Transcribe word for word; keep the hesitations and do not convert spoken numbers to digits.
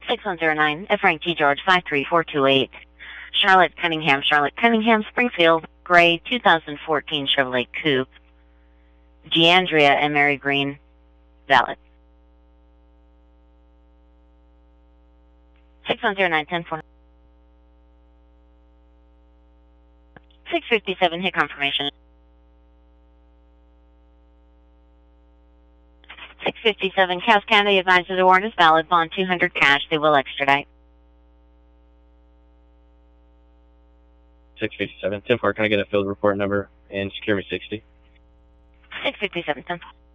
six one zero nine, F. Frank T. George five three four two eight. Charlotte Cunningham, Charlotte Cunningham, Springfield, gray, two thousand fourteen Chevrolet Coupe. Giandria and Mary Green, valid. six one zero nine, ten four. six fifty-seven, hit confirmation. six fifty-seven, Cass County advises the warrant is valid. Bond two hundred cash. They will extradite. six fifty-seven, ten four, can I get a field report number and secure me sixty? six fifty-seven, ten four.